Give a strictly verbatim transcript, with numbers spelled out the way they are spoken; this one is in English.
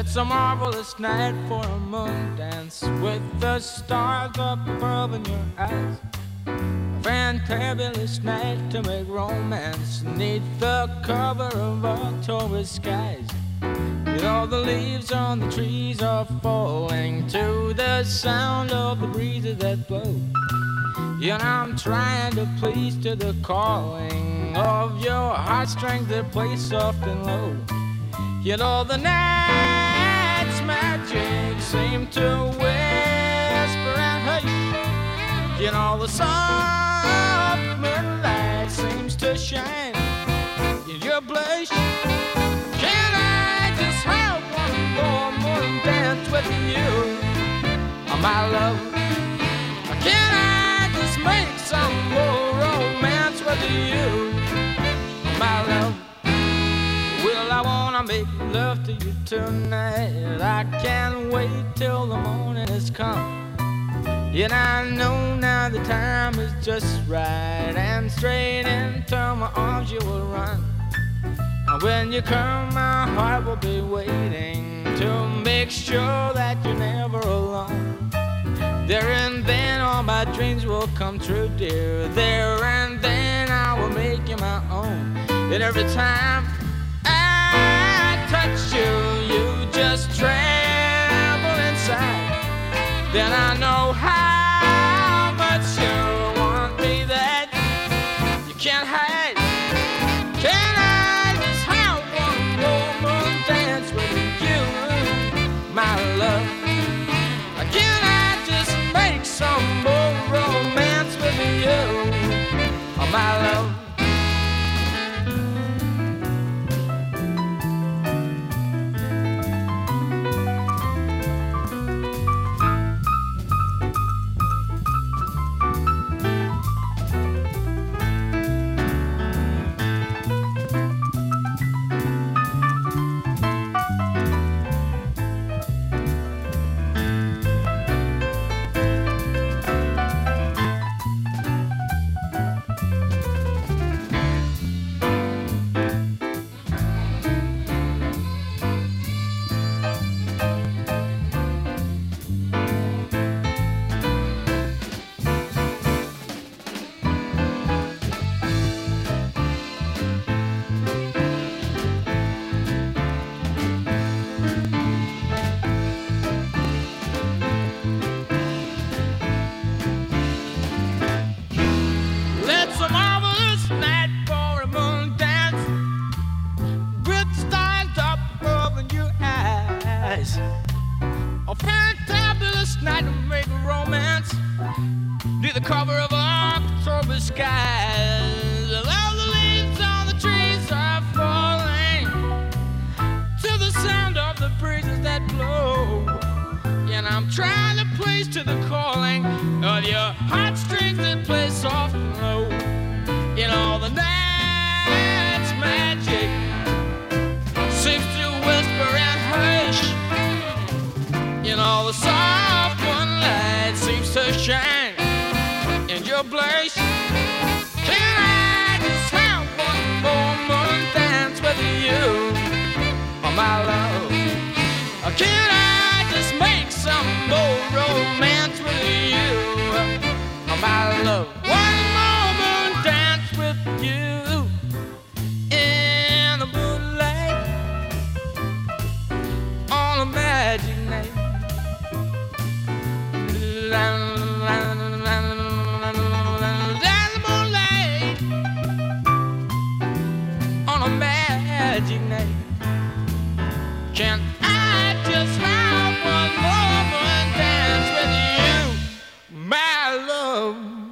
It's a marvelous night for a moon dance with the stars up above in your eyes. A fantabulous night to make romance neath the cover of October skies. You know the leaves on the trees are falling to the sound of the breezes that blow. You know I'm trying to please to the calling of your heartstrings that play soft and low. You know the night's magic seem to whisper and hush. You know the soft moonlight seems to shine in your blush. Can I just have one more morning dance with you, oh, my love? Can I just make some more romance with you, oh, my love? Well, I wanna make love to you tonight. I can't wait till the morning has come. Yet I know now the time is just right, and straight into my arms you will run. And when you come, my heart will be waiting to make sure that you're never alone. There and then all my dreams will come true, dear. There and then I will make you my own. And every time I touch you, you just tremble inside. Then I know how much you want me that you can't hide. Can I just have one more dance with you, my love? Can I just make some more romance with you, oh, my love? A fantabulous night to make romance near the cover of October skies. All the leaves on the trees are falling to the sound of the breezes that blow. And I'm trying to please to the calling of your heartstrings that play soft and low. In all the night's magic seems to whisper and hush. You know the soft moonlight seems to shine in your blush. Can I just have one more moon dance with you, oh, my love? Or can I just make some more romance with you, oh, my love? One more moon dance with you in the moonlight on a magic night. On a magic night, can I just have one more dance with you, my love?